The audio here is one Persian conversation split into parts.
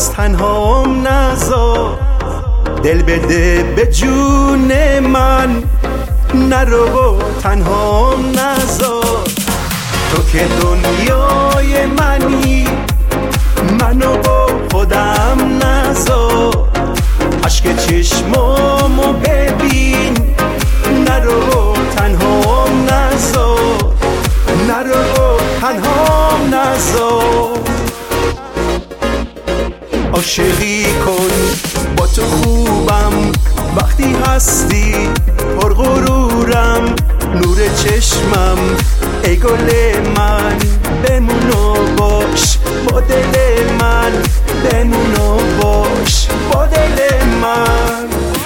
باز تنهام نذار، دل بده به جون من، نرو تنهام نذار. تو که دنیای منی، منو با خودم نذار. عشق چشمامو ببین، نرو تنهام نذار، نرو تنهام نذار. عاشقی کن با تو خوبم، وقتی هستی پرغرورم. نور چشمم ای گل من، بمون و باش با دل من، بمون و باش با دل من.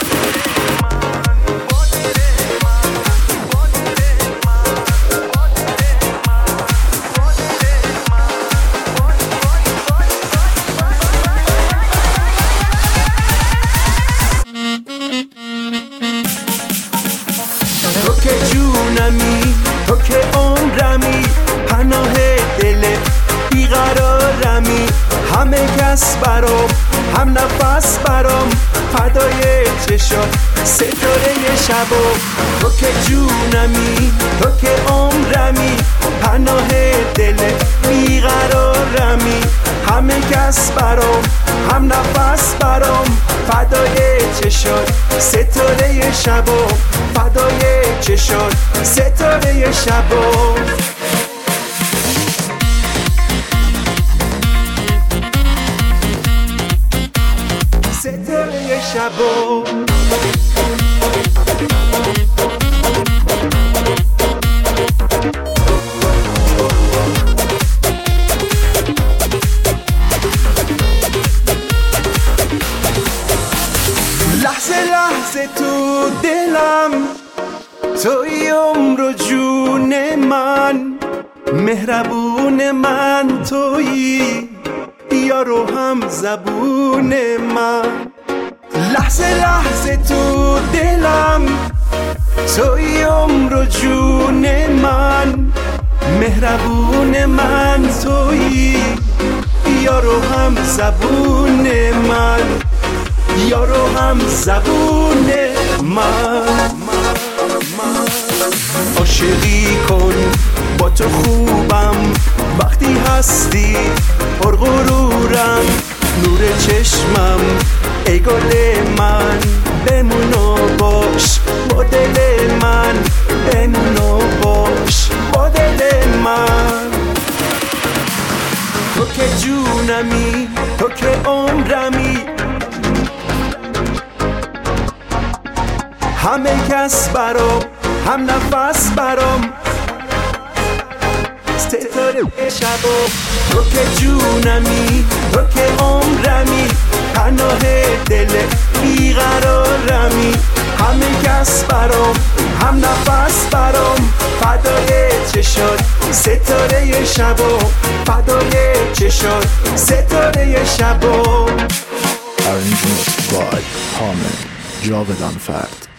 تو که جونمی، تو که عمرمی، پناه دل بیقرارمی. همه کس برام، هم نفس برام، فدای چشات ستاره شبا. تو که جونمی، تو که عمرمی، پناه دل بیقرارمی. همه کس برام، هم نفس برام، فدای چشات ستاره شبا، فدای چشات ستاره شبا. ستاره شبا. لحظه لحظه تو دلم، توی عمر و جون من، مهربون من تویی، یار و هم زبون من. لحظه لحظه تو دلم، توی عمر و جون من، مهربون من تویی، یار و هم زبون من، یار و هم زبون من. عاشقی کن با تو خوبم، وقتی هستی پرغرورم. نور چشمم ای گل من، بمون و باش با دل من، بمون و باش با دل من. تو که جونمی، تو که عمرمی، همه کس برام، هم نفس برام، ستاره شبا. تو که جونمی، تو که عمرمی، پناه دل بیقرارمی. همه کس برام، هم نفس برام، فدای چشات ستاره شبا، فدای چشات ستاره شبا. Arrangement by Harman Javedan Fert.